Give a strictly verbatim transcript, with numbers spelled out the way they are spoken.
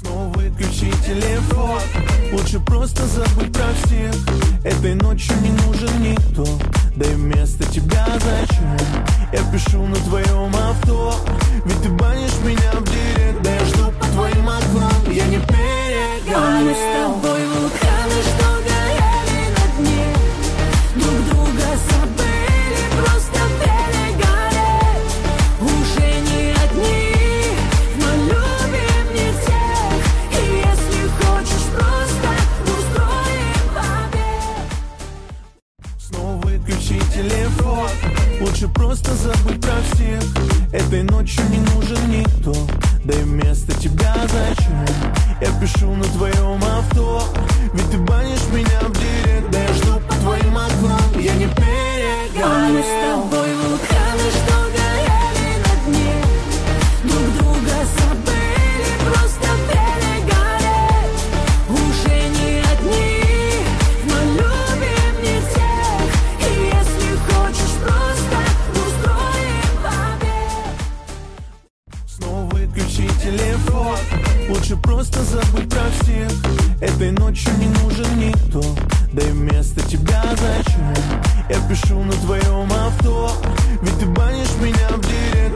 Снова выключи телефон. Лучше просто забыть про всех. Этой ночью не нужен никто. Да и вместо тебя зачем? Я пишу на твоем авто. Ведь ты банишь меня в директ. Да я жду по твоим окнам. Я не перегорел. Мы с тобой вулканы, что горели на дне. Друг друга забыли, просто перегореть. Уже не одни, но любим не всех. И если хочешь, просто устроим побег. Снова выключи телефон. Лучше просто забыть про всех. Этой ночью не нужен никто. Да и вместо тебя зачем? Я пишу на твоем авто. Ведь ты банишь меня в директ. Да я жду по твоим окнам. Я не перегорел. Мы с тобой вулканы, что горели на дне. Друг друга забыли, просто перегореть. Уже не одни, но любим не всех. И если хочешь, просто устроим побег. Снова выключи телефон. Лучше просто забыть про всех. Этой ночью не нужен никто. Да и вместо тебя зачем? Я пишу на твоем авто. Ведь ты банишь меня в директ.